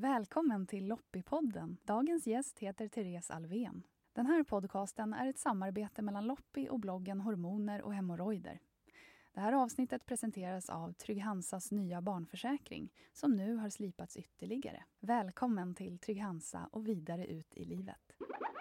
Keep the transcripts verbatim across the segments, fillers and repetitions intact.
Välkommen till Loppi-podden. Dagens gäst heter Therese Alvén. Den här podcasten är ett samarbete mellan Loppi och bloggen Hormoner och hemorrojder. Det här avsnittet presenteras av Trygg-Hansas nya barnförsäkring som nu har slipats ytterligare. Välkommen till Trygg-Hansa och vidare ut i livet.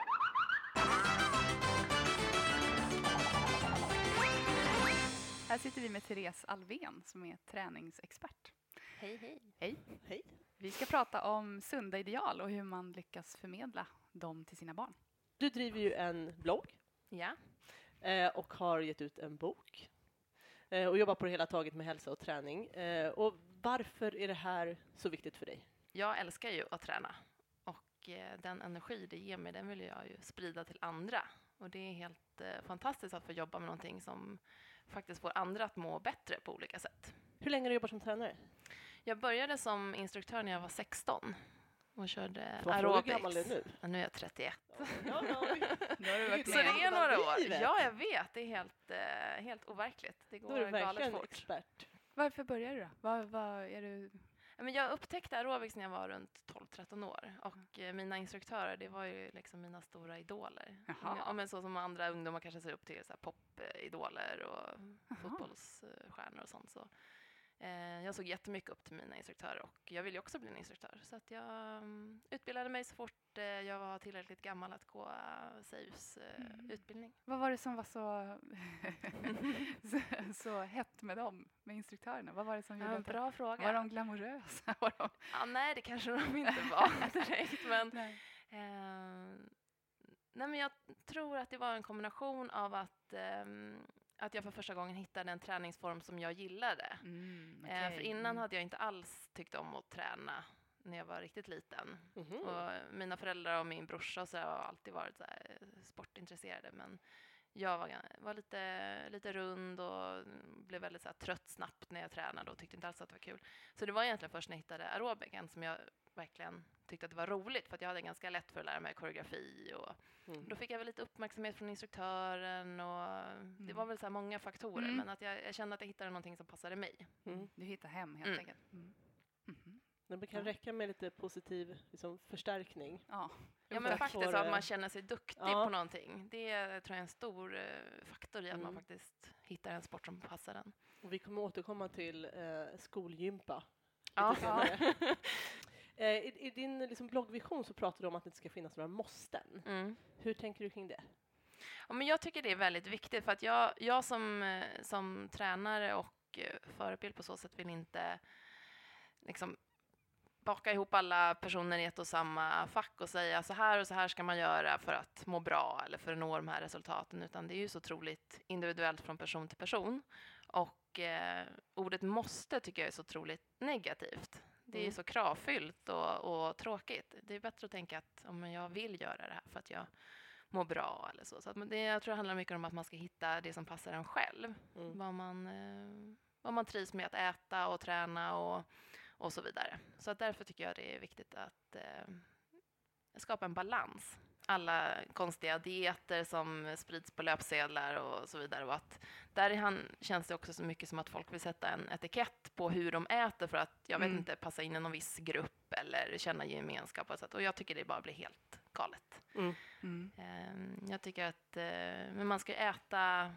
Här sitter vi med Therese Alvén som är träningsexpert. Hej, hej. Hej. Hej. Vi ska prata om sunda ideal och hur man lyckas förmedla dem till sina barn. Du driver ju en blogg Ja. eh, och har gett ut en bok eh, och jobbar på det hela taget med hälsa och träning. Eh, och varför är det här så viktigt för dig? Jag älskar ju att träna och eh, den energi det ger mig, den vill jag ju sprida till andra. Och det är helt eh, fantastiskt att få jobba med någonting som faktiskt får andra att må bättre på olika sätt. Hur länge har du jobbat som tränare? Jag började som instruktör när jag var sexton och körde Så aerobics. hur gammal är du nu? Ja, nu är jag trettioett. Ja, ja, Nu har du varit Så det är med. några år. Livet. Ja, jag vet. Det är helt, eh, helt overkligt. Det Då är du går galet verkligen fort. expert. Varför började du då? Vad, vad är du... Ja, men jag upptäckte aerobics när jag var runt tolv tretton år. Och eh, mina instruktörer, det var ju liksom mina stora idoler. Jaha. Ja, men så som andra ungdomar kanske ser upp till, så här popidoler och Jaha. fotbollsstjärnor och sånt. Så, eh, jag såg jättemycket upp till mina instruktörer och jag ville ju också bli en instruktör. Så att jag um, utbildade mig så fort eh, jag var tillräckligt gammal att gå uh, S E U:s uh, Mm. utbildning. Vad var det som var så, så, så hett med dem, med instruktörerna? Vad var det som gjorde Ja, att bra fråga. Var de glamorösa? Var de... Ja, nej, det kanske de inte var direkt, men Nej. eh, nej, men jag tror att det var en kombination av att eh, att jag för första gången hittade en träningsform som jag gillade. Mm, Eh, okej. för innan Mm. hade jag inte alls tyckt om att träna när jag var riktigt liten. Mhm. Och mina föräldrar och min brorsa och så har alltid varit så här, eh, sportintresserade, men jag var, gan- var lite, lite rund och blev väldigt så här, trött snabbt när jag tränade och tyckte inte alls att det var kul. Så det var egentligen först när jag hittade aerobiken som jag verkligen tyckte att det var roligt, för att jag hade ganska lätt för att lära mig koreografi och Mm. då fick jag väl lite uppmärksamhet från instruktören och det var väl så här många faktorer, Mm. men att jag, jag kände att jag hittade någonting som passade mig. Mm. Du hittar hem helt Mm. enkelt. Mm. Mhm. Det kan Ja. räcka med lite positiv liksom, förstärkning. Ja. Ja, men Tack faktiskt vare- så att man känner sig duktig Ja. på någonting. Det tror jag är en stor eh, faktor i att Mm. man faktiskt hittar en sport som passar en. Och vi kommer återkomma till eh, skolgympa. Ja. lite senare. eh, i, I din liksom, bloggvision så pratar du om att det inte ska finnas några måsten. Mm. Hur tänker du kring det? Ja, men jag tycker det är väldigt viktigt, för att jag, jag som, eh, som tränare och eh, förebild på så sätt vill inte liksom baka ihop alla personer i ett och samma fack och säga så här och så här ska man göra för att må bra eller för att nå de här resultaten, utan det är ju så otroligt individuellt från person till person. Och eh, ordet måste tycker jag är så otroligt negativt. Det är Mm. så kravfyllt och, och tråkigt. Det är bättre att tänka att om jag vill göra det här för att jag mår bra eller så. Så att det, jag tror det handlar mycket om att man ska hitta det som passar en själv. Mm. Vad man, eh, vad man trivs med att äta och träna och, och så vidare. Så att därför tycker jag det är viktigt att eh, skapa en balans. Alla konstiga dieter som sprids på löpsedlar och så vidare. Och att där i han, känns det också så mycket som att folk vill sätta en etikett på hur de äter för att, jag vet Mm. inte, passa in i någon viss grupp eller känna gemenskap. Och, så att, och jag tycker det bara blir helt galet. Mm. Mm. Eh, jag tycker att eh, men man ska äta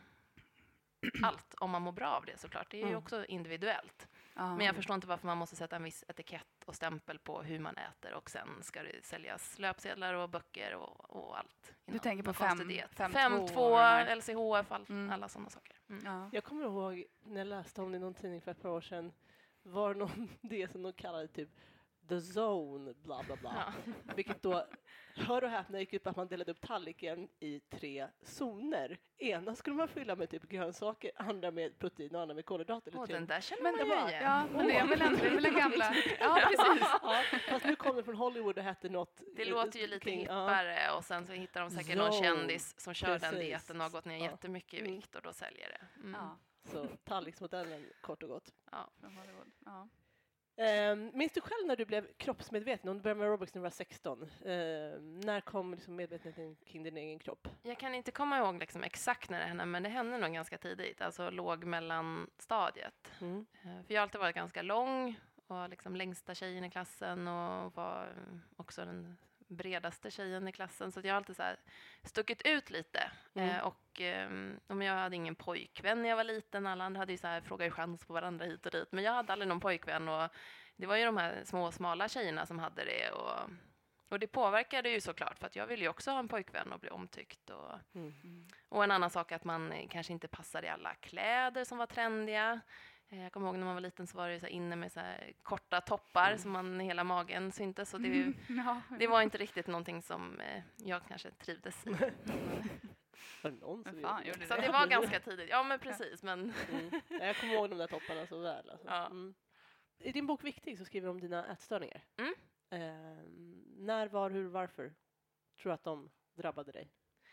allt om man mår bra av det, såklart. Det är ju Mm. också individuellt. Ja. Men jag förstår inte varför man måste sätta en viss etikett och stämpel på hur man äter och sen ska det säljas löpsedlar och böcker och, och allt. Du tänker på någon fem- konstig diet. fem fem två två, och de här. L C H F, all, Mm. alla sådana saker. Mm. Ja. Jag kommer ihåg när jag läste om det i någon tidning för ett par år sedan, var någon det som de kallade typ the zone, bla bla bla. Ja. Vilket då, hör och häpna, gick ut på att man delade upp tallriken i tre zoner. Ena skulle man fylla med typ grönsaker, andra med protein och andra med kolhydrater. eller Och tre- den där känner Men man det ju var, igen. ja, men det är väl ändå det är väl den gamla. Ja, precis. Ja, fast nu kommer det från Hollywood och hette något. Det låter ju lite kring- ja. hippare och sen så hittar de säkert någon Zone. kändis som kör den Precis. dieten och har gått ner Ja. jättemycket i Mm. vikt och då säljer det. Mm. Ja, Så tallriksmodellen, kort och gott. Ja. från Hollywood. Ja. Um, minns du själv när du blev kroppsmedveten? Om du började med aerobics när du var sexton. Ehm, när kom liksom medvetenheten kring din egen kropp? Jag kan inte komma ihåg liksom exakt när det hände, men det hände nog ganska tidigt, alltså låg mellan stadiet. Mm. Eh, För jag har alltid varit ganska lång var liksom längsta tjejen i klassen och var också den bredaste tjejen i klassen. Så att jag har alltid så här stuckit ut lite. Mm. Eh, och eh, om jag hade ingen pojkvän när jag var liten. Alla andra hade ju så här fråga i chans på varandra hit och dit. Men jag hade aldrig någon pojkvän. Och det var ju de här små smala tjejerna som hade det. Och, och det påverkade ju såklart. För att jag ville ju också ha en pojkvän och bli omtyckt. Och, Mm. och en annan sak är att man kanske inte passade i alla kläder som var trendiga. Jag kommer ihåg när man var liten så var det så här inne med så här korta toppar Mm. som man hela magen syntes. Så det, Ja. det var inte riktigt någonting som eh, jag kanske trivdes i. Var det någon som Men fan, gjorde gjorde Så det? det var ganska tidigt. Ja, men precis. Men Mm. Jag kommer ihåg de där topparna så väl. Alltså. Ja. Mm. I din bok Viktig så skriver du om dina ätstörningar. Mm. Eh, när, var, hur, varför tror du att de drabbade dig?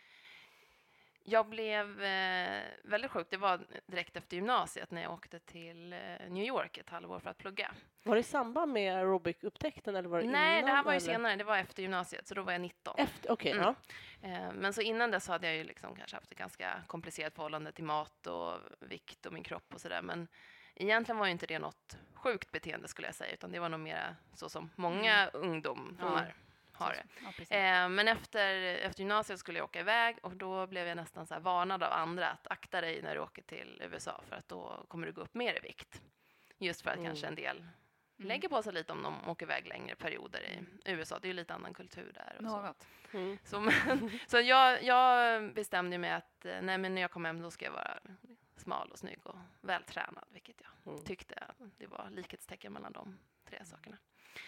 jag blev eh, väldigt sjuk. Det var direkt efter gymnasiet när jag åkte till eh, New York ett halvår för att plugga. Var det i samband med aerobic-upptäckten eller var det Nej, innan? det här var ju eller? senare. Det var efter gymnasiet, så då var jag nitton. Efter, okej, Mm. ja. Eh, Men så innan dess hade jag ju liksom kanske haft ett ganska komplicerat förhållande till mat och vikt och min kropp och sådär. Men egentligen var ju inte det något sjukt beteende skulle jag säga, utan det var nog mer så som många ungdomar har det. Ja, precis. Eh, men efter, efter gymnasiet skulle jag åka iväg och då blev jag nästan så här varnad av andra att akta dig när du åker till U S A för att då kommer du gå upp mer i vikt. Just för att Mm. kanske en del Mm. lägger på sig lite om de åker iväg längre perioder i U S A. Det är ju lite annan kultur där. Och så. Något. Mm. Så, men, så jag, jag bestämde mig att eh, nej, men när jag kom hem då ska jag vara smal och snygg och vältränad, vilket jag Mm. tyckte det var likhetstecken mellan de tre sakerna.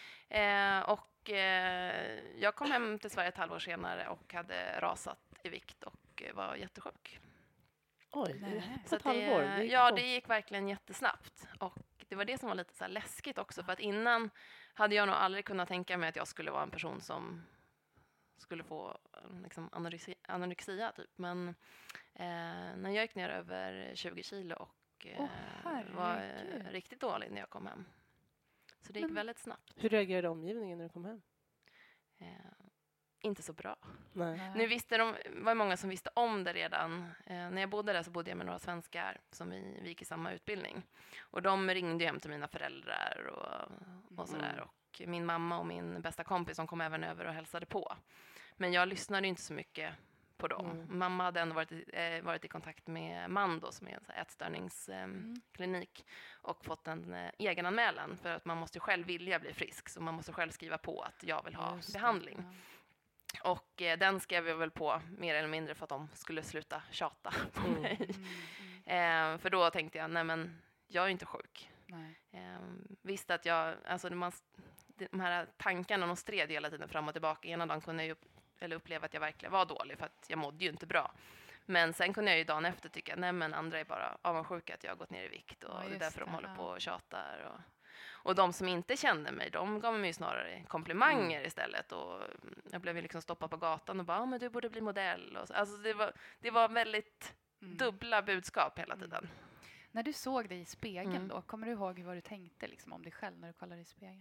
Eh, och eh, jag kom hem till Sverige ett halvår senare och hade rasat i vikt och eh, var jättesjuk. Oj, Nej. på Så ett att det, halvår. Det gick ja, fort. det gick verkligen jättesnabbt. Och det var det som var lite så här läskigt också. För att innan hade jag nog aldrig kunnat tänka mig att jag skulle vara en person som skulle få eh, liksom anorexia, anorexia typ. Men eh, när jag gick ner över tjugo kilo och eh, Åh, var eh, herregud. riktigt dålig när jag kom hem. Så det gick Men- väldigt snabbt. Hur reagerade omgivningen när du kom hem? Eh, inte så bra. Nej. Nej. Nu visste de, var det många som visste om det redan. Eh, när jag bodde där så bodde jag med några svenskar som vi, vi gick i samma utbildning. Och de ringde ju hem till mina föräldrar och, och sådär. Mm. Och min mamma och min bästa kompis som kom även över och hälsade på. Men jag lyssnade ju inte så mycket på dem. Mm. Mamma hade ändå varit, i- eh, varit i kontakt med Mando som är en så här ätstörningsklinik. Och fått en eh, egenanmälan för att man måste ju själv vilja bli frisk. Så man måste själv skriva på att jag vill ha Just det, behandling. ja. Och eh, den skrev jag väl på mer eller mindre för att de skulle sluta tjata på Mm. mig. Mm, mm. Eh, för då tänkte jag, nej men jag är ju inte sjuk. Nej. Eh, visste att jag, alltså man, de här tankarna de stred hela tiden fram och tillbaka. Ena dagen kunde jag ju upp, eller uppleva att jag verkligen var dålig för att jag mådde ju inte bra. Men sen kunde jag ju dagen efter tycka, nej men andra är bara avundsjuka att jag har gått ner i vikt och Ja, det är just därför de det, håller ja. på och tjatar. Och, och de som inte kände mig, de gav mig ju snarare komplimanger istället. Och jag blev ju liksom stoppad på gatan och bara, ah, men du borde bli modell. Och så. Alltså det var, det var väldigt Mm. dubbla budskap hela Mm. tiden. När du såg dig i spegeln Mm. då, kommer du ihåg vad du tänkte liksom, om dig själv när du kollade i spegeln?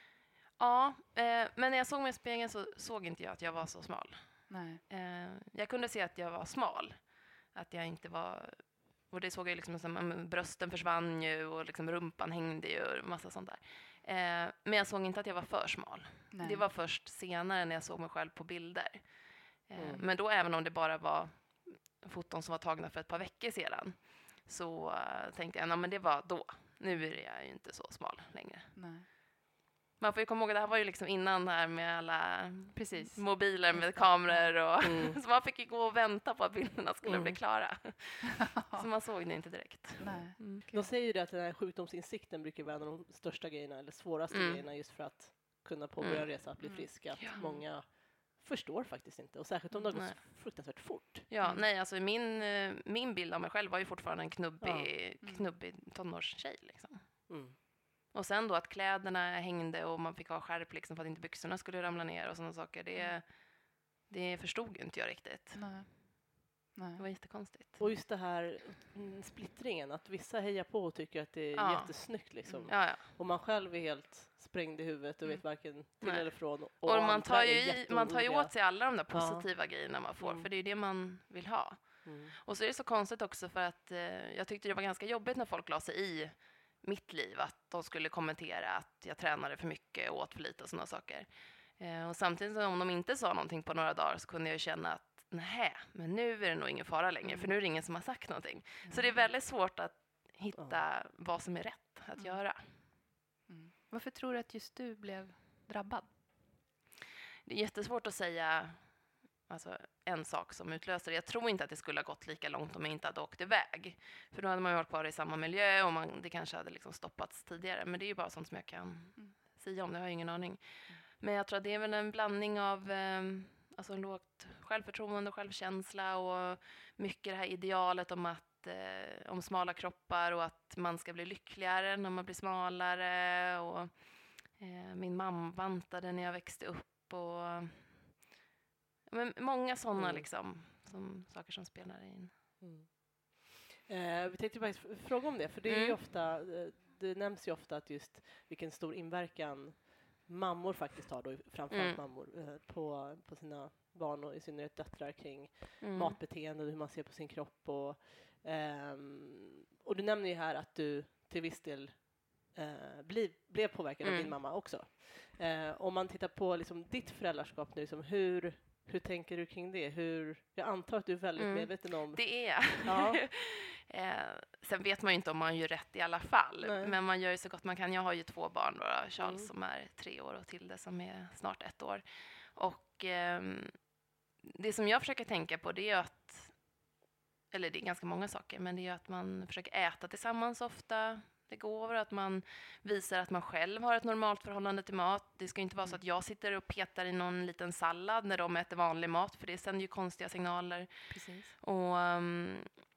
Ja, eh, men när jag såg mig i spegeln så såg inte jag att jag var så smal. Nej. Eh, jag kunde se att jag var smal. Att jag inte var... Och det såg jag liksom, som, mm, brösten försvann ju och liksom rumpan hängde ju och massa sånt där. Eh, men jag såg inte att jag var för smal. Nej. Det var först senare när jag såg mig själv på bilder. Eh, Mm. Men då även om det bara var foton som var tagna för ett par veckor sedan så eh, tänkte jag, nej men det var då. Nu är jag ju inte så smal längre. Nej. Man får ju komma ihåg att det här var ju liksom innan här med alla Precis. mobiler Just med det. kameror och Mm. så man fick ju gå och vänta på att bilderna skulle Mm. bli klara. Så man såg det inte direkt. Nej. Mm. De säger ju det att den här sjukdomsinsikten brukar vara en av de största grejerna, eller svåraste Mm. grejerna just för att kunna påbörja Mm. resa att bli Mm. frisk. Att Ja. många förstår faktiskt inte, och särskilt om det har gått Nej. fruktansvärt fort. Ja, Mm. nej, alltså min, eh, min bild av mig själv var ju fortfarande en knubbig, Mm. knubbig tonårstjej. Liksom. Mm. Och sen då att kläderna hängde och man fick ha skärp liksom för att inte byxorna skulle ramla ner och sådana saker. Det, Mm. det förstod ju inte jag riktigt. Nej. Nej. Det var jättekonstigt. Och just det här mm, splittringen, att vissa hejar på och tycker att det är Ja. jättesnyggt liksom. Mm. Ja, ja. Och man själv är helt sprängd i huvudet och Mm. vet varken till Nej. eller från. Och, Och man andra tar, ju är i, man tar ju jätteoroliga. åt sig alla de där Ja. positiva grejerna man får. Mm. För det är ju det man vill ha. Mm. Och så är det så konstigt också för att eh, jag tyckte det var ganska jobbigt när folk la sig i mitt liv. Att de skulle kommentera att jag tränade för mycket och åt för lite och sådana saker. Eh, och samtidigt som de inte sa någonting på några dagar så kunde jag känna att nej, men nu är det nog ingen fara längre, mm. för nu är det ingen som har sagt någonting. Mm. Så det är väldigt svårt att hitta mm. vad som är rätt att mm. göra. Mm. Varför tror du att just du blev drabbad? Det är jättesvårt att säga alltså, en sak som utlöser det. Jag tror inte att det skulle ha gått lika långt om jag inte hade åkt iväg. För då hade man ju varit kvar i samma miljö och man, det kanske hade liksom stoppats tidigare. Men det är ju bara sånt som jag kan mm. säga om, det har jag ingen aning. Mm. Men jag tror att det är väl en blandning av eh, alltså lågt självförtroende och självkänsla och mycket det här idealet om att eh, om smala kroppar och att man ska bli lyckligare när man blir smalare. Och eh, min mamma bantade när jag växte upp och men många sådana mm. liksom, som, saker som spelar in. Mm. Eh, vi tänkte bara fråga om det, för det är mm. ju ofta, det nämns ju ofta att just vilken stor inverkan mammor faktiskt har, då, framförallt mm. mammor, eh, på, på sina barn och i synnerhet döttrar kring mm. matbeteende och hur man ser på sin kropp. Och, ehm, och du nämner ju här att du till viss del eh, bli, blev påverkad mm. av din mamma också. Eh, om man tittar på liksom, ditt föräldraskap nu, liksom, hur... Hur tänker du kring det? Hur, jag antar att du är väldigt mm. medveten om... Det är jag. Ja. eh, sen vet man ju inte om man gör rätt i alla fall. Nej. Men man gör ju så gott man kan. Jag har ju två barn då. Charles mm. som är tre år och Tilde som är snart ett år. Och eh, det som jag försöker tänka på det är att... Eller det är ganska många saker. Men det är att man försöker äta tillsammans ofta. Det går att man visar att man själv har ett normalt förhållande till mat. Det ska inte vara så att jag sitter och petar i någon liten sallad när de äter vanlig mat, för det sänder ju konstiga signaler. Precis. Och um,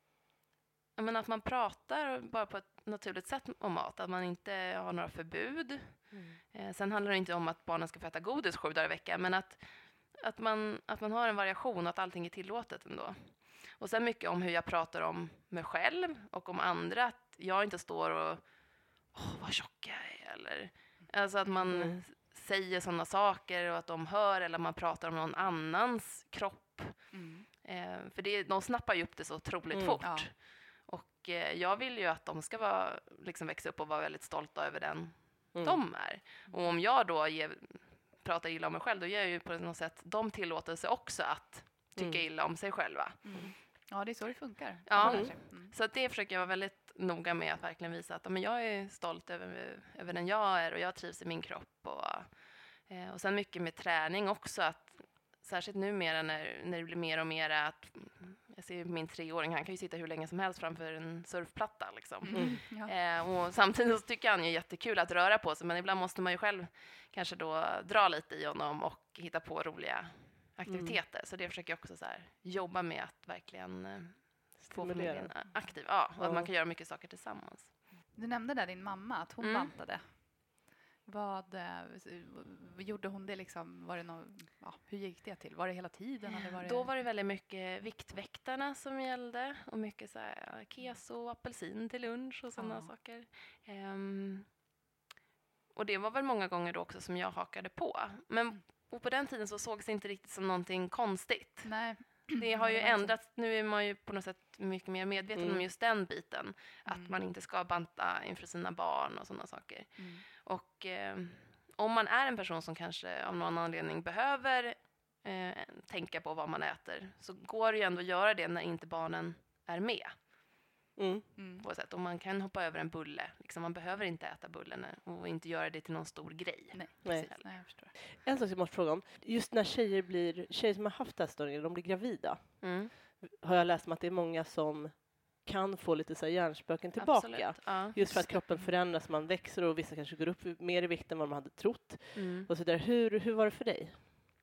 jag menar att man pratar bara på ett naturligt sätt om mat, att man inte har några förbud. Mm. Eh, sen handlar det inte om att barnen ska få äta godis sju dagar i veckan, men att, att, man, att man har en variation och att allting är tillåtet ändå. Och sen mycket om hur jag pratar om mig själv och om andra. Att jag inte står och åh, vad tjock jag är. Eller, alltså att man mm. säger sådana saker och att de hör. Eller man pratar om någon annans kropp. Mm. Eh, för det, de snappar ju upp det så otroligt mm, fort. Ja. Och eh, jag vill ju att de ska vara, liksom växa upp och vara väldigt stolta över den mm. de är. Och om jag då ger, pratar illa om mig själv, då ger jag ju på något sätt de tillåtelse också att tycka mm. illa om sig själva. Mm. Ja, det är så det funkar. Ja, mm. så att det försöker jag vara väldigt noga med att verkligen visa att men jag är stolt över, över den jag är och jag trivs i min kropp. Och, eh, och sen mycket med träning också, att särskilt numera när, när det blir mer och mer att jag ser min treåring, han kan ju sitta hur länge som helst framför en surfplatta liksom. Mm. Ja. Eh, och samtidigt så tycker han ju jättekul att röra på sig, men ibland måste man ju själv kanske då dra lite i honom och hitta på roliga aktiviteter. Mm. Så det försöker jag också så här, jobba med att verkligen eh, få familjen aktiv. Ja, och ja. Att man kan göra mycket saker tillsammans. Du nämnde där din mamma, att hon mm. bantade. Vad eh, gjorde hon det liksom? Var det någon, ja, hur gick det till? Var det hela tiden? Eller var det... Då var det väldigt mycket Viktväktarna som gällde. Och mycket så här, keso och apelsin till lunch och sådana ja. saker. Um, och det var väl många gånger då också som jag hakade på. Men och på den tiden så sågs det inte riktigt som någonting konstigt. Nej. Det har ju ändrats. Nu är man ju på något sätt mycket mer medveten mm. om just den biten. Att mm. man inte ska banta inför sina barn och sådana saker. Mm. Och eh, om man är en person som kanske av någon anledning behöver eh, tänka på vad man äter, så går det ju ändå att göra det när inte barnen är med. Mm. Mm. På ett sätt. Och man kan hoppa över en bulle. Liksom, man behöver inte äta bullen och inte göra det till någon stor grej. Nej, Nej. Nej, jag förstår. En sak jag måste fråga om. Just när tjejer blir tjejer som har haft ätstörningar, de blir gravida. Mm. Har jag läst om att det är många som kan få lite så här hjärnspöken tillbaka. Ja. Just för att kroppen förändras, man växer och vissa kanske går upp mer i vikt än vad man hade trott. Mm. Och så där. Hur, hur var det för dig?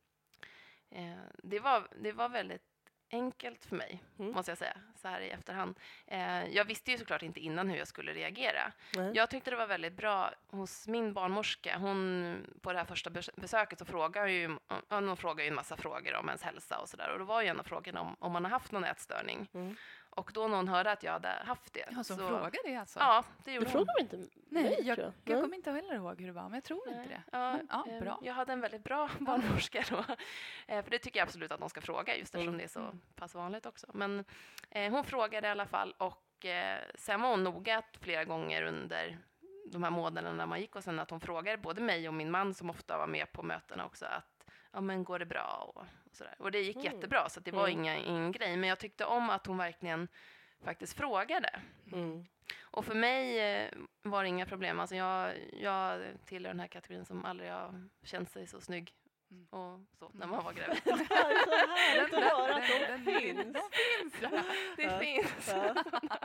Eh, det, var, det var väldigt enkelt för mig, mm. måste jag säga, så här i efterhand. Eh, jag visste ju såklart inte innan hur jag skulle reagera. Mm. Jag tyckte det var väldigt bra hos min barnmorska. Hon, på det här första besöket så frågar ju, hon frågar ju en massa frågor om ens hälsa och sådär. Och då var ju en av frågorna om, om man har haft någon ätstörning. Mm. Och då när hon hörde att jag hade haft det. Ja, så, så frågade det alltså? Ja, det gjorde du hon. Inte Nej, nej jag, jag, jag kommer inte heller ihåg hur det var, men jag tror nej. inte det. Ja, men, ja, bra. Jag hade en väldigt bra barnmorska då. För det tycker jag absolut att de ska fråga, just eftersom mm. det är så pass vanligt också. Men eh, hon frågade i alla fall, och eh, sen var hon noga flera gånger under de här månaderna när man gick och sen att hon frågade både mig och min man som ofta var med på mötena också att ja men går det bra och, och sådär. Och det gick Mm. jättebra så att det var Mm. inga, ingen grej. Men jag tyckte om att hon verkligen faktiskt frågade. Mm. Och för mig eh, var det inga problem. Alltså jag, jag tillhör den här kategorin som aldrig har känt sig så snygg Mm. och så när man var gravid. Det är så härligt att höra att de Den- finns. De finns! Det Ja. finns. Ja.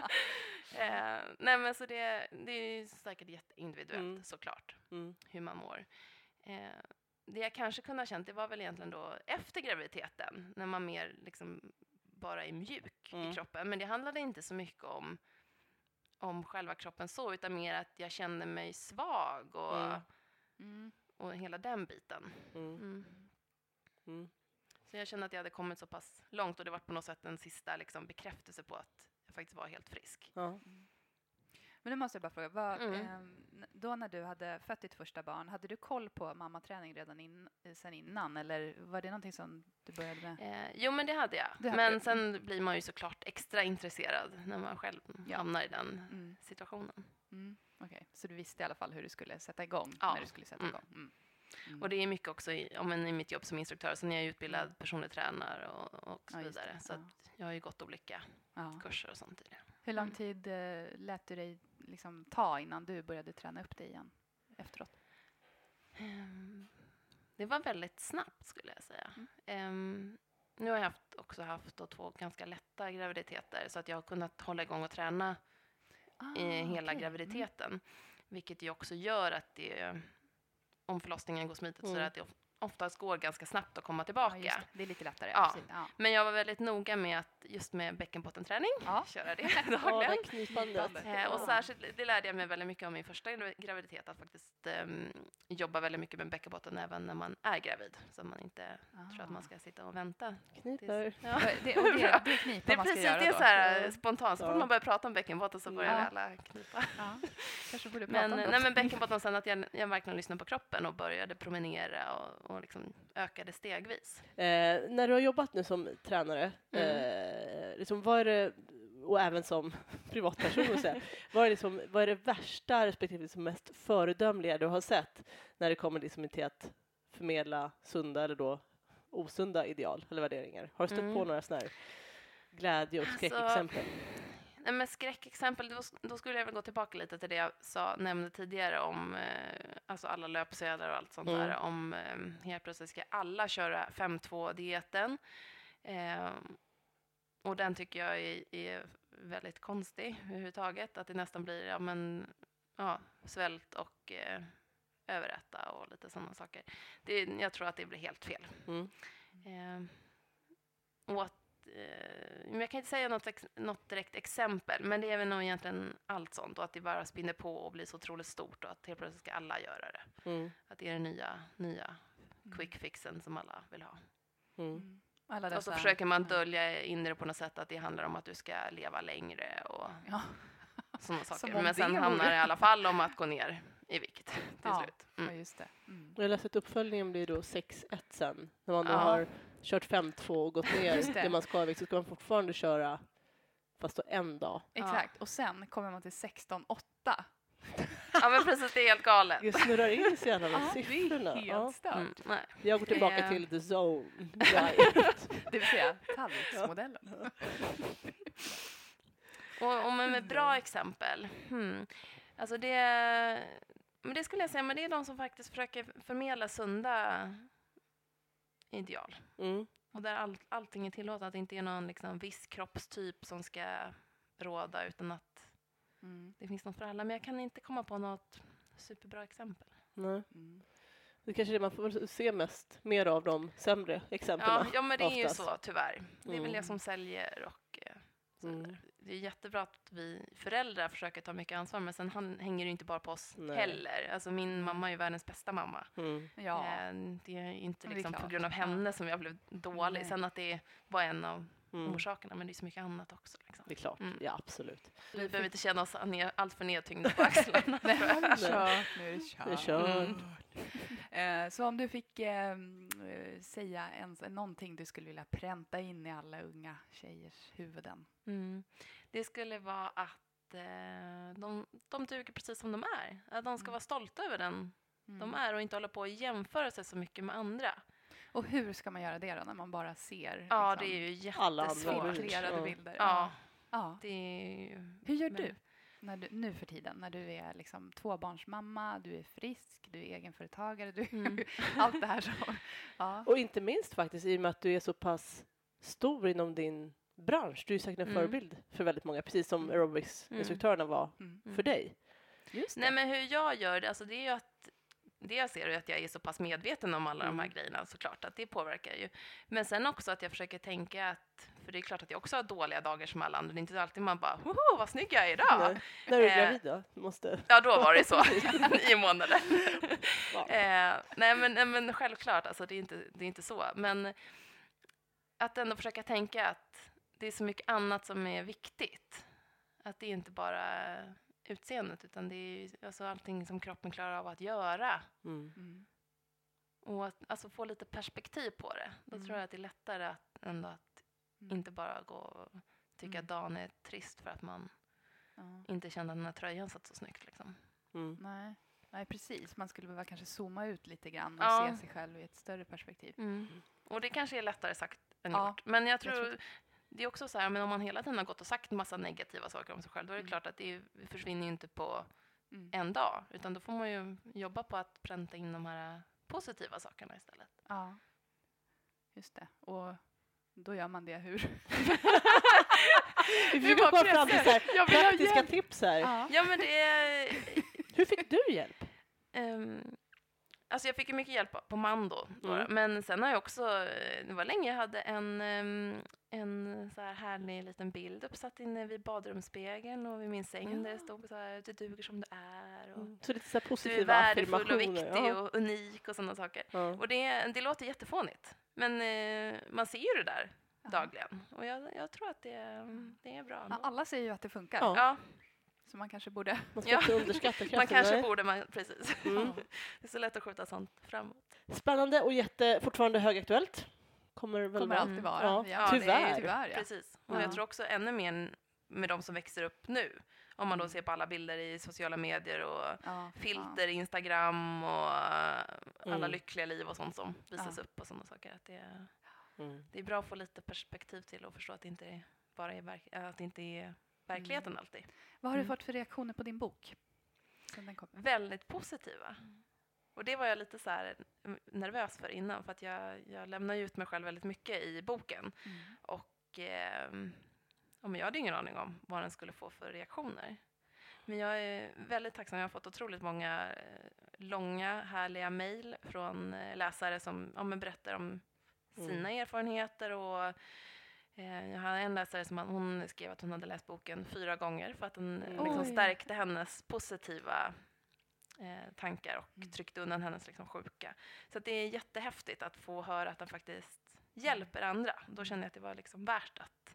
eh, nej men så det, det är ju säkert jätteindividuellt Mm. såklart Mm. hur man mår. Eh, det jag kanske kunde ha känt det var väl egentligen då efter graviditeten när man mer liksom bara är mjuk Mm. i kroppen. Men det handlade inte så mycket om om själva kroppen så utan mer att jag kände mig svag och, Mm. Mm. och hela den biten. Mm. Mm. Mm. Så jag kände att jag hade kommit så pass långt och det var på något sätt en sista liksom, bekräftelse på att jag faktiskt var helt frisk. Ja. Men nu måste jag bara fråga, vad, Mm. ehm, n- då när du hade fött ditt första barn, hade du koll på mammaträning redan in, sen innan? Eller var det någonting som du började med? Eh, jo, men det hade jag. Det hade men du. sen blir man ju såklart extra intresserad när man själv Ja. hamnar i den Mm. situationen. Mm. Okej, så du visste i alla fall hur du skulle sätta igång? Ja. När du skulle sätta Mm. igång. Mm. Mm. Och det är mycket också i, om en, i mitt jobb som instruktör. Sen är jag utbildad Mm. personlig tränare och, och så Ja, just vidare. det. Så Ja. att jag har ju gått olika Ja. kurser och sånt i det. Hur lång Mm. tid eh, lät du dig liksom ta innan du började träna upp dig igen efteråt? Ehm, det var väldigt snabbt skulle jag säga. Mm. Ehm, nu har jag haft, också haft då två ganska lätta graviditeter så att jag har kunnat hålla igång och träna i hela Ah, okej. graviditeten. Vilket ju också gör att det, om förlossningen går smidigt så är Mm. det att det of- oftast går ganska snabbt att komma Ja, tillbaka. just det. Det är lite lättare. Ja. precis. Ja. Men jag var väldigt noga med att just med bäckenbottenträning Ja. köra det Ja, dagligen. det knipandet. Eh, och Ja. särskilt, det lärde jag mig väldigt mycket om min första gravi- graviditet, att faktiskt ehm, jobba väldigt mycket med bäckenbotten även när man är gravid. Så man inte tror att man ska sitta och vänta. Kniper. Ja. Det, och det, det är knipar Det är man ska precis göra det är då. så här Ja. spontant. Så fort Ja. man börjar prata om bäckenbotten så börjar Ja. alla knipa. Ja. Kanske borde prata Men, om det nej, också. men bäckenbotten sen att jag, jag verkligen lyssnade på kroppen och började promenera och, och liksom ökade stegvis. Eh, när du har jobbat nu som tränare, Mm. eh, liksom, vad är det, och även som privatperson, och så här, vad, är liksom, vad är det värsta respektive liksom mest föredömliga du har sett när det kommer liksom till att förmedla sunda eller då osunda ideal eller värderingar? Har du stött Mm. på några sådana här glädje och Alltså, skräckexempel? Nej, men skräckexempel, då, då skulle jag väl gå tillbaka lite till det jag sa, nämnde tidigare om eh, alltså alla löpsedlar och allt sånt Mm. där. Om eh, helt plötsligt ska alla köra fem två-dieten. Eh, och den tycker jag är, är väldigt konstig överhuvudtaget. Att det nästan blir ja, men, ja, svält och eh, överäta och lite sådana saker. Det, jag tror att det blir helt fel. Mm. Eh, och att, eh, men jag kan inte säga något, ex, något direkt exempel, men det är väl nog egentligen allt sånt. Och att det bara spinner på och blir så otroligt stort och att helt plötsligt ska alla göra det. Mm. Att det är den nya, nya quick fixen som alla vill ha. Mm. Mm. Alla Och så dessa- försöker man dölja in det på något sätt att det handlar om att du ska leva längre och Ja. sådana Som saker. om Men sen det handlar vore- det i alla fall om att gå ner i vikt till Ja. slut. Ja, Mm. just det. Mm. Jag läste att uppföljningen blir då sex ett sen. När man då Ja. har kört fem två och gått ner Just det. det man ska i vikt så ska man fortfarande köra fast då en dag. Exakt. Och sen kommer man till sexton åtta. Ja, men precis, det är helt galet. Jag snurrar in så gärna med Ja, det är siffrorna. helt Ja. stört. Mm. Nej. Jag går tillbaka Det- till the zone diet. Det vill säga tallriksmodellen. Och, och med, med bra exempel. Hmm. Alltså det, men det skulle jag säga, men det är de som faktiskt försöker förmedla sunda ideal. Mm. Och där all, allting är tillåtet, att det inte är någon liksom, viss kroppstyp som ska råda, utan att Mm. det finns något för alla. Men jag kan inte komma på något superbra exempel. Nej. Mm. Det kanske är det man får se mest, mer av de sämre exemplen. Ja, ja, men det är ju oftast. så, tyvärr. Det är väl Mm. det som säljer och eh, så Mm. där. Det är jättebra att vi föräldrar försöker ta mycket ansvar, men sen han, hänger det inte bara på oss Nej. heller. Alltså min mamma är ju världens bästa mamma. Mm. Ja. Eh, Det är inte Det är liksom på klart. grund av henne som jag blev dålig. Nej. Sen att det var en av Mm. orsakerna, men det är så mycket annat också. Liksom. Det är klart, Mm. ja absolut. Vi behöver inte känna oss ner, allt för nedtyngda på axlarna. Nej, tror jag. nu är det kört. Nu är det kört. Det är kört. Mm. Eh, Så om du fick eh, eh, säga en, någonting du skulle vilja pränta in i alla unga tjejers huvuden. Mm. Det skulle vara att att eh, de, de duger precis som de är. Att de ska Mm. vara stolta över den Mm. de är och inte hålla på att jämföra sig så mycket med andra. Och hur ska man göra det då när man bara ser Ja, liksom, det är ju alla andra jättesvårt. bilder. filtrerade Ja. bilder? Ja, ja. det är ju... Hur gör men- du, när du nu för tiden när du är liksom tvåbarnsmamma, du är frisk, du är egenföretagare, du Mm. allt det här så. Ja. Och inte minst faktiskt i och med att du är så pass stor inom din bransch. Du är säkert en Mm. förebild för väldigt många, precis som Mm. aerobics-instruktörerna var Mm. för dig. Just Nej, men hur jag gör det, alltså det är ju att det jag ser är att jag är så pass medveten om alla de här Mm. grejerna, såklart att det påverkar ju. Men sen också att jag försöker tänka att, för det är klart att jag också har dåliga dagar som alla andra, det är inte alltid man bara, hoho, vad snygg jag är idag. Nej. När du är Eh, gravid då? Du måste... Ja, då var det så, i månader. Ja. eh, nej, men, nej, men självklart, alltså det är, inte, det är inte så. Men att ändå försöka tänka att det är så mycket annat som är viktigt. Att det är inte bara utseendet, utan det är ju alltså allting som kroppen klarar av att göra. Mm. Mm. Och att alltså, få lite perspektiv på det. Då Mm. tror jag att det är lättare att ändå att Mm. inte bara gå och tycka Mm. att dagen är trist för att man Ja. inte kände att den här tröjan satt så snyggt. Liksom. Mm. Nej. Nej, precis. Man skulle behöva kanske zooma ut lite grann och Ja. se sig själv i ett större perspektiv. Och det kanske är lättare sagt än Ja, gjort. Men jag tror, tror det är också så här, men om man hela tiden har gått och sagt en massa negativa saker om sig själv, då är det Mm. klart att det är- försvinner ju inte på Mm. en dag. Utan då får man ju jobba på att pränta in de här positiva sakerna istället. Ja, just det. Och då gör man det hur? Vi Du försöker bara komma fram till så här, Jag vill ha praktiska hjälp. tips här. Ja. Ja, men det är... Hur fick du hjälp? ehm, alltså jag fick ju mycket hjälp på Mando. Då, Mm. Men sen har jag också, eh, det var länge jag hade en, ehm, en så här härlig liten bild uppsatt inne vid badrumsspegeln och vid min säng Ja. där det stod så här, du duger som du är. Och Så lite så här du är positiva värdefull och affirmationer. viktig Ja. och unik och sådana saker. Ja. Och det, det låter jättefånigt. Men eh, man ser ju det där Ja. dagligen. Och jag, jag tror att det, det är bra. Ja, ändå. alla säger ju att det funkar, Ja. Ja, så man kanske borde... Man ska Ja. inte underskatta kraften. man kanske nej. borde, man, precis. Mm. Det är så lätt att skjuta sånt framåt. Spännande och jätte, fortfarande högaktuellt. Kommer väl kommer vara. alltid vara. Ja, Ja, tyvärr. det är- tyvärr ja. Precis. Och Ja. jag tror också ännu mer med de som växer upp nu. Om man då Mm. ser på alla bilder i sociala medier och Ja, filter, Instagram och eh, alla Mm. lyckliga liv och sånt som visas Ja. upp och sådana saker. Att det, Mm. det är bra att få lite perspektiv till och förstå att det inte är, bara är, verk, äh, att det inte är verkligheten Mm. alltid. Vad har du Mm. fått för reaktioner på din bok? Sen den kom? Väldigt positiva. Och det var jag lite så här mm, nervös för innan, för att jag, jag lämnar ju ut mig själv väldigt mycket i boken. Mm. Och eh, ja, men jag hade ingen aning om vad den skulle få för reaktioner. Men jag är väldigt tacksam. Jag har fått otroligt många eh, långa, härliga mejl från eh, läsare som ja, men berättar om sina erfarenheter. Och eh, jag har en läsare som han- hon skrev att hon hade läst boken fyra gånger för att den eh, Mm. liksom Oj. stärkte hennes positiva eh, tankar och Mm. tryckte undan hennes liksom, sjuka. Så att det är jättehäftigt att få höra att den faktiskt hjälper andra. Då kände jag att det var liksom värt att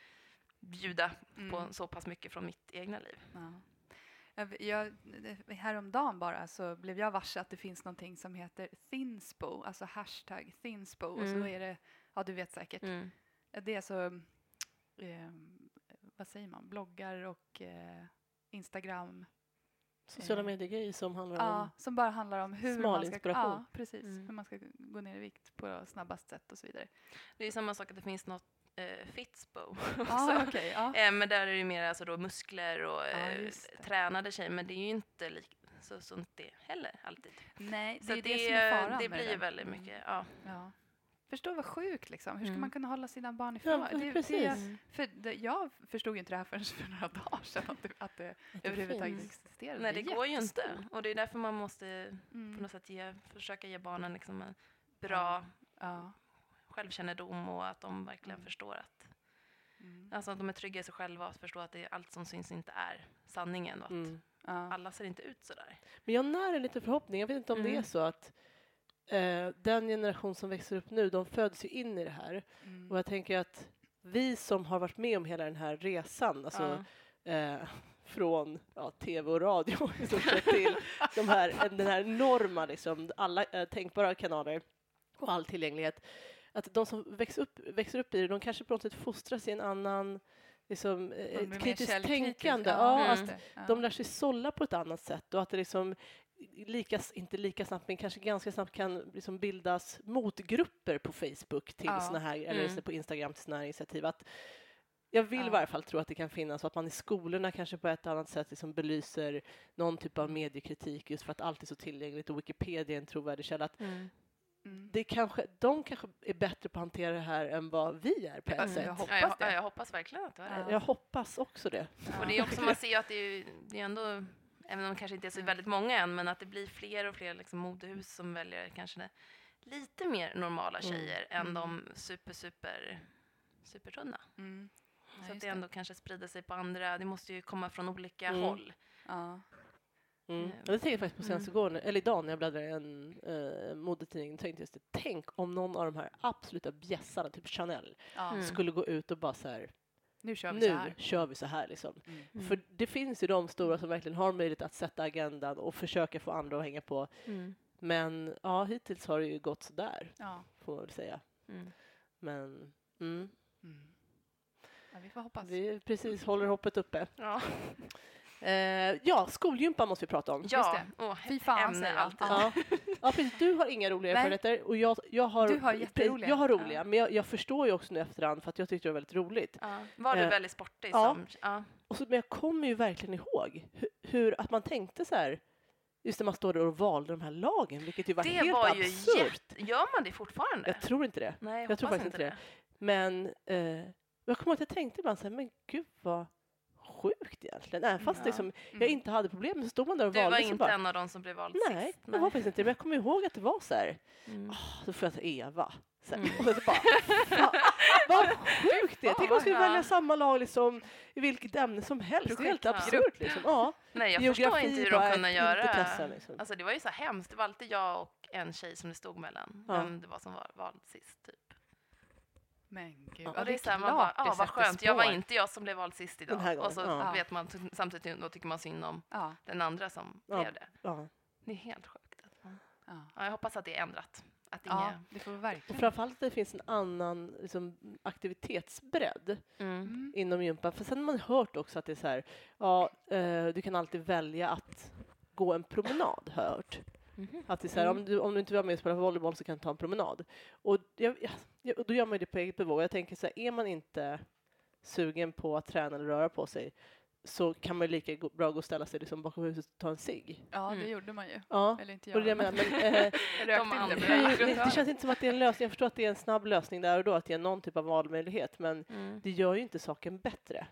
bjuda Mm. på så pass mycket från mitt egna liv. Ja. Jag, jag, det- häromdagen bara så blev jag varse att det finns någonting som heter Thinspo, alltså hashtag Thinspo. Och så Mm. är det, ja du vet säkert, Mm. det är så, eh, vad säger man, bloggar och eh, Instagram. Sociala Eh, medier-grejer som handlar Ja, om... som bara handlar om hur Smal man ska, inspiration. ja, precis, Mm. hur man ska gå ner i vikt på snabbast sätt och så vidare. Det är samma sak att det finns något eh, Fitspo Ja, också. okej. Ja. Eh, men där är det ju mer alltså då muskler och Ja, eh, just det. tränade tjejer. Men det är ju inte lik- så sunt det heller alltid. Nej, det Så är ju det, det, som är faran det med blir där. väldigt Mm. mycket, ja. Ja. Förstå vad sjukt liksom. Hur ska Mm. man kunna hålla sina barn Ja, ifrån? det, precis. Det, för det, jag förstod ju inte det här förrän för några dagar sedan, att det, att det det överhuvudtaget finns. existerade. Nej, det, är går ju inte. jättestort. Och det är därför man måste på Mm. något sätt ge, försöka ge barnen liksom en bra Ja. självkännedom och att de verkligen Mm. förstår att, Mm. alltså att de är trygga i sig själva och att förstå att det är allt som syns inte är sanningen och att Mm. Ja. alla ser inte ut sådär. Men jag när en liten förhoppning. Jag vet inte om det Mm. är så att eh, den generation som växer upp nu, de föds ju in i det här. Mm. Och jag tänker att vi som har varit med om hela den här resan, alltså Ja. eh, från ja, tv och radio i stort sett till de här, den här enorma, liksom, alla eh, tänkbara kanaler och all tillgänglighet. Att de som växer upp, växer upp i det, de kanske på något sätt fostras i en annan liksom, De ett blir mer kritiskt källkritisk. tänkande. Ja, Ja, Mm. att just det. Ja. de lär sig sålla på ett annat sätt och att det liksom lika, inte lika snabbt men kanske ganska snabbt kan liksom bildas motgrupper på Facebook till Ja. såna här, eller Mm. på Instagram till såna här initiativ. Att jag vill Ja. i varje fall tro att det kan finnas och att man i skolorna kanske på ett annat sätt liksom belyser någon typ av mediekritik just för att allt är så tillgängligt och Wikipedia är en trovärdig källa. Att Mm. Mm. det kanske, de kanske är bättre på att hantera det här än vad vi är på ett Ja, sätt. jag Jag, hoppas Ja, jag, det. ja, jag hoppas verkligen att det är det. Ja. hoppas också det. Och det är också, man ser ju att det är, ju, det är ändå, även om det kanske inte är så väldigt många än, men att det blir fler och fler liksom modehus som väljer kanske det, lite mer normala Mm. tjejer än Mm. de super, super, supertunna. Mm. Ja, Så att just det ändå kanske sprider sig på andra, det måste ju komma från olika Mm. håll. Ja. Mm. Eh, Och det tänkte jag faktiskt på senaste mm. igår, eller idag när jag bläddrade i en uh, modetidning, tänkte jag just det, tänk om någon av de här absoluta bjässarna, typ Chanel, Ja. Mm. skulle gå ut och bara så här, Nu kör vi så nu här. kör vi så här liksom. Mm. Mm. För det finns ju de stora som verkligen har möjlighet att sätta agendan och försöka få andra att hänga på. Mm. Men ja, hittills har det ju gått så där, Ja. får man väl säga. Mm. Men mm, Mm. Ja, vi får hoppas. vi precis håller hoppet uppe. Ja, Eh, ja, skolgympa måste vi prata om. ja. det. Åh, Fy fan, ämne säger jag. alltid. Ja. Ja, precis. Du har inga roliga Nej. erfarenheter och jag, jag har, Du har jätteroliga. Jag har roliga, Ja. men jag, jag förstår ju också nu efterhand för att jag tyckte det var väldigt roligt. Ja. Var du Eh, väldigt sportig? ja. Som, ja. Och så, men jag kommer ju verkligen ihåg hur, hur att man tänkte så här, just när man står där och valde de här lagen, vilket ju var Det helt var ju absurt. jätte... Gör man det fortfarande? Jag tror inte det. Nej, jag, jag tror hoppas faktiskt inte inte Men eh, jag kommer ihåg att jag tänkte ibland så här, men gud vad sjukt egentligen. Även fast Ja. liksom, Mm. jag inte hade problem så stod man där och Du valde. var så inte bara, en av dem som blev vald nej, sist? jag var faktiskt inte det. Men jag kommer ihåg att det var så här. Mm. Så får jag ta Eva. Så här. Mm. Och sen så bara, va, vad sjukt det är. Tänk om man skulle Ja. välja samma lag liksom, i vilket ämne som helst. Det är helt Projekt, absurt. Liksom. Ja. Nej, jag Geografi förstår inte hur bara de kunde inte göra... testa, liksom. Alltså det var ju så här hemskt. Det var alltid jag och en tjej som det stod mellan. Ja. Vem det var som var vald sist, typ. Men gud. Ja, Och det är så här, man bara, klart det ah, vad sätter skönt. Jag var spår. inte jag som blev vald sist idag. Den här gången, Och så ja. vet man, t- samtidigt då tycker man synd om Ja. den andra som Ja. blev det. Ja. Det är helt sjukt. Ja. Ja, jag hoppas att det är ändrat. Att det Ja, inga... det får vi Och verkligen. framförallt att det finns en annan liksom, aktivitetsbredd Mm. Mm. inom gympan. För sen har man hört också att det är så här, ja, eh, du kan alltid välja att gå en promenad, har jag hört. Mhm. Att det är så här, Mm. om, du, om du inte vill vara med och spela volleyboll så kan du ta en promenad. Och jag, jag, och då gör man ju det på eget bevåg. Jag tänker så här, är man inte sugen på att träna eller röra på sig så kan man ju lika gå- bra gå och ställa sig liksom bakom huset och ta en cigg. Ja, det Mm. gjorde man ju. Ja, Eller inte och det, jag. jag menar, men, eh, jag De rökte andra. inte. hur, Men det, jag det känns inte som att det är en lösning. Jag förstår att det är en snabb lösning där och då, att ge någon typ av valmöjlighet. Men Mm. det gör ju inte saken bättre.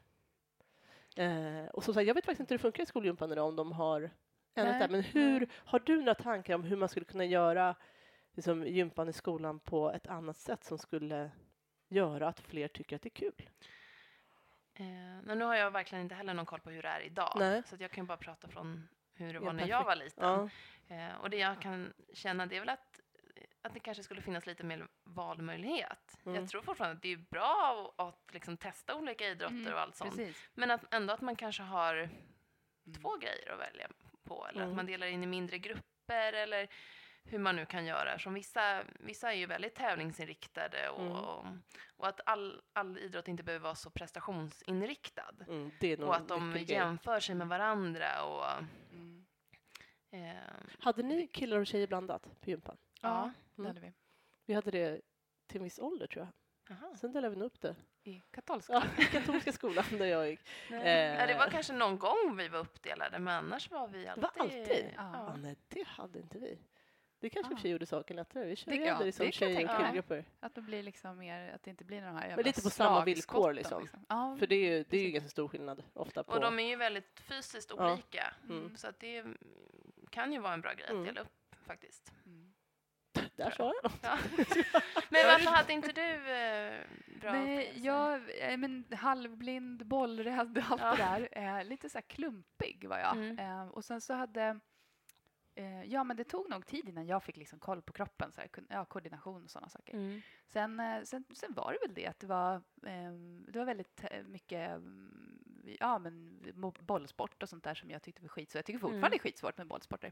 Eh, och så, så här, jag vet faktiskt inte hur det funkar i skolgympan idag, om de har ändrat Nej, det. Men hur, nej. har du några tankar om hur man skulle kunna göra liksom, gympan i skolan på ett annat sätt som skulle göra att fler tycker att det är kul? Eh, men nu har jag verkligen inte heller någon koll på hur det är idag. Nej. Så att jag kan ju bara prata från hur det var Ja, när jag var liten. Ja. Eh, och det jag kan känna det är väl att, att det kanske skulle finnas lite mer valmöjlighet. Mm. Jag tror fortfarande att det är bra att, att liksom testa olika idrotter Mm, och allt sånt. Precis. Men att ändå att man kanske har Mm. två grejer att välja på. Eller Mm. att man delar in i mindre grupper. Eller hur man nu kan göra. Som vissa, vissa är ju väldigt tävlingsinriktade. Och, Mm. och att all, all idrott inte behöver vara så prestationsinriktad. Mm, det är nog Och att de nyckelgrej. jämför sig med varandra. Och, Mm. eh, Hade ni killar och tjejer blandat på gympan? Ja, det Mm. hade vi. Vi hade det till en viss ålder, tror jag. aha. Sen delade vi nog upp det. I katolska. Ja, i katolska skolan där jag gick. Nej. Ja, det var Eh. kanske någon gång vi var uppdelade, men annars var vi alltid... var alltid? Ja. Ah, nej, det hade inte vi. Det kanske Ah. ah. för gjorde saken lättare. Vi körde Det- det, ja, liksom det kan jag tjejer och tänka mig. killgrupper. Att det blir liksom mer, att det inte blir de här jävla Men lite på samma villkor, slagskotten, liksom. Ja, För det är ju, det är ju Precis. ganska stor skillnad ofta på... Och de är ju väldigt fysiskt Ja. olika. Mm. Så att det kan ju vara en bra grej att Mm. dela upp faktiskt. Mm. Där sa jag något. Ja. Men varför hade inte du eh, bra Nej, upplevelser? jag är men, halvblind, bollrädd, allt Ja. det där. Eh, lite så här klumpig var jag. Mm. Eh, och sen så hade... Eh, ja, men det tog nog tid innan jag fick liksom koll på kroppen. Så här, kun- ja, koordination och sådana saker. Mm. Sen, eh, sen, sen var det väl det att det var, ehm, det var väldigt eh, mycket mm, ja, men bollsport och sånt där som jag tyckte var skitsvårt. Jag tycker fortfarande mm. det är skitsvårt med bollsporter.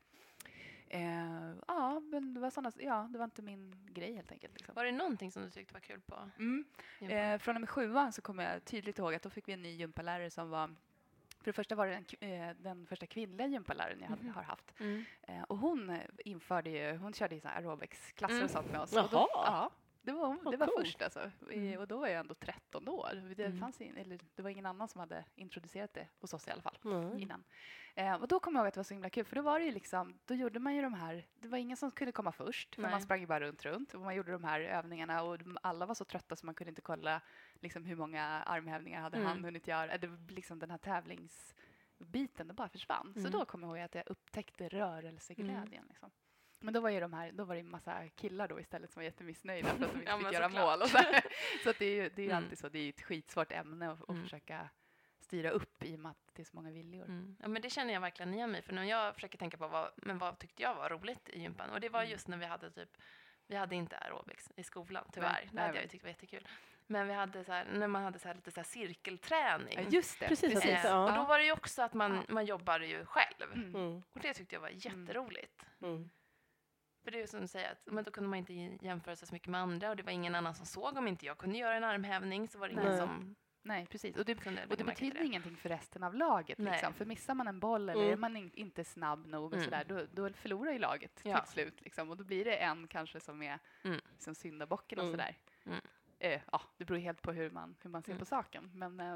Eh, ja, men det var såna, ja, det var inte min grej helt enkelt. Liksom. Var det någonting som du tyckte var kul på? Mm. Eh, från och med sjuan så kommer jag tydligt ihåg att då fick vi en ny gympalärare som var... För det första var det den, eh, den första kvinnliga gympaläraren jag mm. har haft. Mm. Eh, och hon införde ju, hon körde ju så här aerobics-klasser mm. och sånt med oss. Och då, ja, det var, det var cool. först alltså. Mm. Och då var jag ändå tretton år. Det, mm. fanns in, eller, det var ingen annan som hade introducerat det hos oss i alla fall mm. innan. Eh, och då kom jag ihåg att det var så himla kul. För då var det ju liksom, då gjorde man ju de här, det var ingen som kunde komma först. För Nej. man sprang ju bara runt runt. Och man gjorde de här övningarna och alla var så trötta så man kunde inte kolla liksom, hur många armhävningar hade mm. han hunnit göra. Det var liksom den här tävlingsbiten, det bara försvann. Mm. Så då kom jag ihåg att jag upptäckte rörelseglädjen mm. liksom. Men då var ju de här, då var det en massa killar då istället som var jättemissnöjda för att de inte ja, fick göra mål. Och så så att det är ju det är mm. alltid så, det är ett skitsvårt ämne att, att mm. försöka styra upp i och med att det är så många viljor. Mm. Ja, men det känner jag verkligen igen mig för när jag försöker tänka på vad, men vad tyckte jag var roligt i gympan. Och det var just när vi hade typ, vi hade inte aerobics i skolan tyvärr. Nej, det hade jag tyckt var jättekul. Men vi hade så här, när man hade så här, lite så här cirkelträning. Ja, just det. Precis, precis. Eh, ja. Och då var det ju också att man, man jobbade ju själv. Mm. Och det tyckte jag var jätteroligt. Mm. För det är ju som du säger, att, men då kunde man inte jämföra sig så mycket med andra. Och det var ingen annan som såg om inte jag kunde göra en armhävning. Så var det ingen Nej. som... Nej, precis. Och det, och det betyder det. ingenting för resten av laget. Liksom. För missar man en boll eller mm. är man in, inte snabb nog och mm. sådär, då, då förlorar ju laget ja. till slut. Liksom. Och då blir det en kanske som är mm. som syndabocken och mm. sådär. Mm. Eh, ja, det beror helt på hur man, hur man ser mm. på saken. Men eh,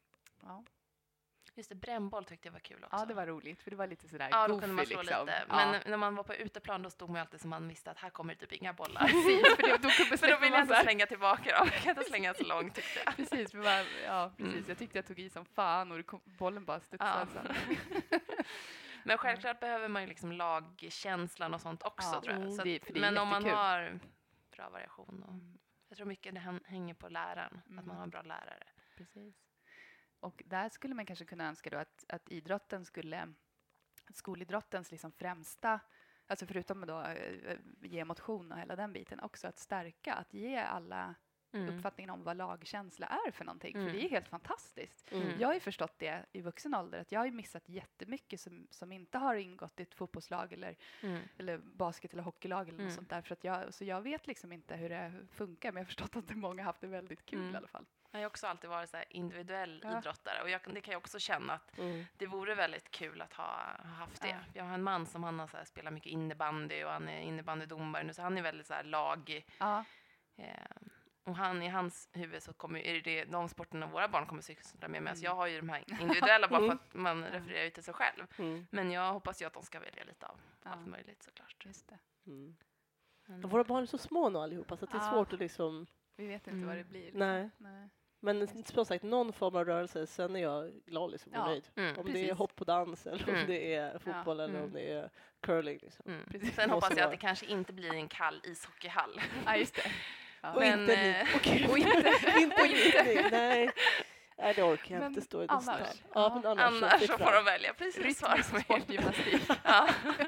ja. Just det, brännboll tyckte jag var kul också. Ja, det var roligt. För det var lite sådär ja, goofy, då kunde man slå liksom. lite. Ja. Men när man var på uteplan då stod man alltid som man visste att här kommer det typ inga bollar. Precis, för, det, då, för då ville jag inte slänga tillbaka dem. Jag kan inte slänga så långt tyckte jag. Precis, för man, ja, precis. Mm. Jag tyckte jag tog i som fan och kom, bollen bara studsade. Ja. Men självklart behöver man ju liksom lagkänslan och sånt också ja, tror jag. Så att, det, det men om man jättekul. har bra variation. Och, jag tror mycket det hänger på läraren. Mm. Att man har en bra lärare. Precis. Och där skulle man kanske kunna önska då att, att idrotten skulle, att skolidrottens liksom främsta, alltså förutom då äh, ge motion och hela den biten, också att stärka, att ge alla mm. uppfattningen om vad lagkänsla är för någonting. Mm. För det är helt fantastiskt. Mm. Jag har ju förstått det i vuxen ålder, att jag har ju missat jättemycket som, som inte har ingått i ett fotbollslag eller, mm. eller basket eller hockeylag eller mm. något sånt där. För att jag, så jag vet liksom inte hur det funkar, men jag har förstått att många har haft det väldigt kul mm. i alla fall. Jag har också alltid varit så här individuell ja. idrottare och jag, det kan jag också känna att mm. det vore väldigt kul att ha, ha haft det. Ja. Jag har en man som han har så här, spelar mycket innebandy och han är innebandydomare nu så han är väldigt så här lag. Ja. Eh, och han i hans huvud så kommer är det de sporterna våra barn kommer syssla med. Mm. Så jag har ju de här individuella bara för att man refererar till sig själv. Mm. Men jag hoppas ju att de ska välja lite av ja. allt möjligt såklart. Just det. Mm. Mm. Våra barn är så små nu allihopa så att det är ja. svårt att liksom... Vi vet inte mm. vad det blir. Liksom. Nej. Nej. Men som sagt, någon form av rörelse, sen är jag glad liksom, och ja, nöjd. Mm, om precis. det är hopp och dans, eller mm. om det är fotboll, ja, eller mm. om det är curling. Liksom. Mm. Sen hoppas jag att det kanske inte blir en kall ishockeyhall. Ja, just det. Ja. Och, men, inte äh, okay. och inte inte inte nej. Nej, det orkar jag inte stå i annars, ja, ja. men annars, annars så, så får de välja. Precis vad de sportgymnastik. Ja.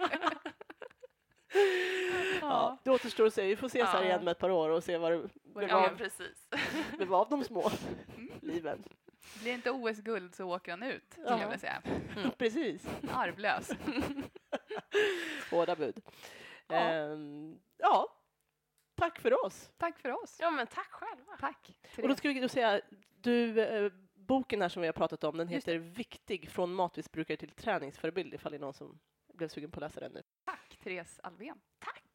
Ja, det återstår att se. Vi får ses här ja. igen med ett par år och se vad det blev ja, av, precis. blev av de små liven. Blir inte O S-guld så åker han ut, skulle ja. jag vilja säga. Mm. Precis. Arvlös. Hårda bud. Ja. Um, ja, tack för oss. Tack för oss. Ja, men tack själva. Tack. Och då ska vi då säga, du, eh, boken här som vi har pratat om, den heter Viktig, från matmissbrukare till träningsförebild, ifall det är någon som blev sugen på att läsa den nu. Tack, Therese Alvén. Tack.